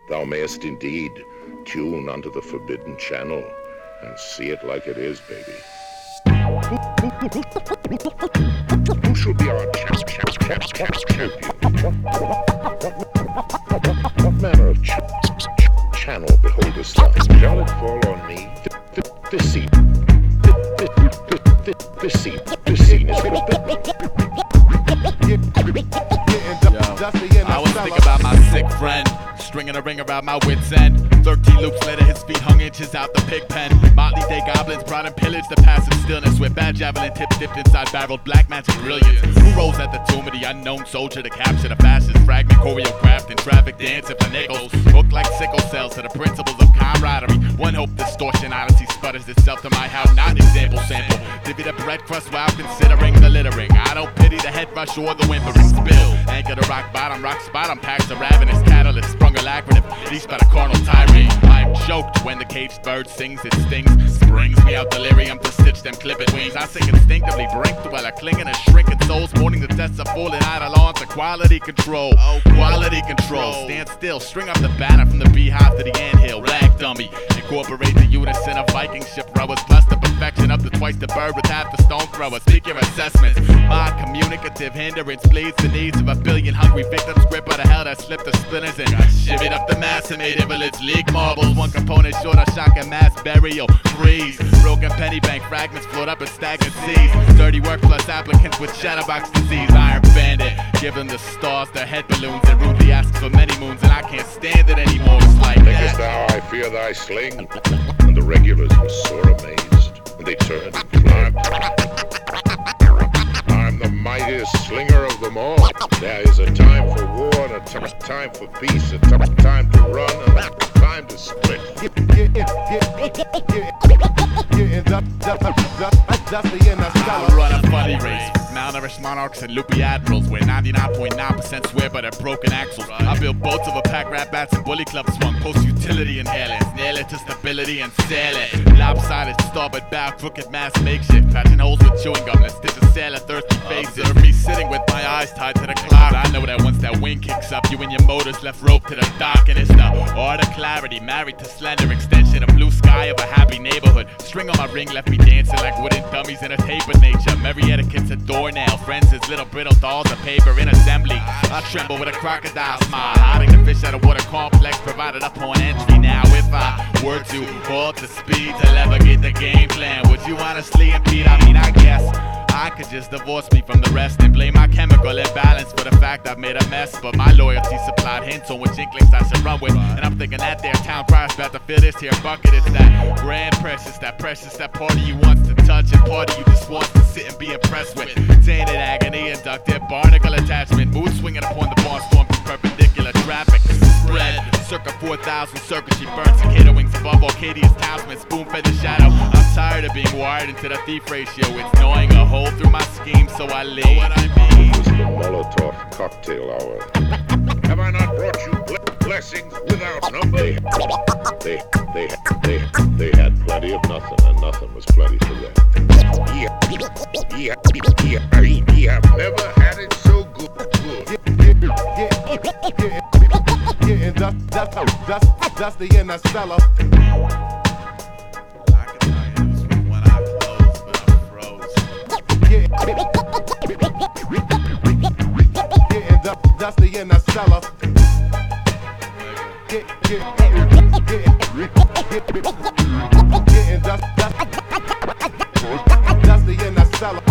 Thou mayest indeed tune unto the forbidden channel and see it like it is, baby. Who should be our champion? What manner of channel beholdest thou? Shall it fall on me? This scene is I was thinking about my sick friend, stringing a ring around my wit's end. 13 loops later, his feet hung inches out the pig pen. Motley Day goblins brought and pillaged the passive stillness with bad javelin tips dipped inside barreled black magic brilliance. Who rose at the tomb of the unknown soldier to capture the fascist fragment choreographed in traffic dancing for nickels? Hooked like sickle cells to the principles of camaraderie. One hope distortion honesty sputters itself to my how not example sample. Divvy the bread crust while considering the littering. I don't pity the head rush or the whimpering spill. Anchor to rock spot, packs a ravenous catalyst, sprung alacrity, leashed by the carnal tirade. I'm choked when the caged bird sings its stings, springs me out delirium to stitch them clipped wings. I sing instinctively, brink while I clinging and shrinking souls, mourning the deaths of falling idolons to quality control. Oh, quality control. Stand still, string up the banner from the beehive to the anthill. Rag dummy, incorporate the unison of Viking ship rowers, plus the perfection of the twice the bird with half the stone thrower. Speak your assessments. My communicative hindrance bleeds the needs of a billion hungry victims. Grip of the hell that slipped the spinners and shivvied up the mass and made invalids league marbles. One component short of shock and mass burial. Freeze. Broken penny bank fragments float up in stagnant seas. Dirty work plus applicants with shadowbox disease. Iron bandit, give them the stars, their head balloons, and rudely asks for many moons, and I can't stand it anymore. It's like thinkest thou I fear thy sling? And the regulars were sore amazed, and they turned and fled. I'm the mightiest slinger of them all. There is a time for war and a time for peace, a time to run and a time to split. I run a funny race, malnourished monarchs and loopy admirals, where 99.9% swear by their broken axles. I build boats of a pack rat bats and bully clubs swung, post-utility inhalants, nail it to stability and sail it. Lopsided starboard bow, crooked mass makeshift, patching holes with chewing gum, let's stitch a sail of thirsty faces. Observe me sitting with my eyes tied to the cloud. I know that once that wind kicks up, you and your motors left rope to the dock, and it's the art of clarity, married to slender extension, a blue sky of a happy neighborhood. String on my ring left me dancing like wooden dummies in a tape of nature. Merry etiquette's a doornail, friends as little brittle dolls of paper in assembly. I tremble with a crocodile smile, hiding the fish at a water complex provided upon entry. Now if I were to halt to speed to leverage the game plan, would you honestly impede? I mean, I guess I could just divorce me from the rest and blame my chemical imbalance for the fact I've made a mess. But my loyalty supplied hints on which inklings I should run with, and I'm thinking that their town prior's about to fill this here bucket. It's that grand precious that part of you wants to touch and part of you just wants to sit and be impressed with. Tainted agony, inductive barnacle attachment, mood swinging upon the bar storm through perpendicular traffic. Spread circa 4,000 circuitry burns, cicada wings above Arcadia's townsmen, spoon-fed the shadow. I'm tired of being wired into the thief ratio. It's gnawing a hole through my scheme, so I leave. What I mean? It was the Molotov cocktail hour. Have I not brought you blessings without number? They had plenty of nothing, and nothing was plenty for them. Ye have never had it so good. That's the interstellar. I can tell you this was when I closed, but I froze. That's the interstellar. That's the interstellar.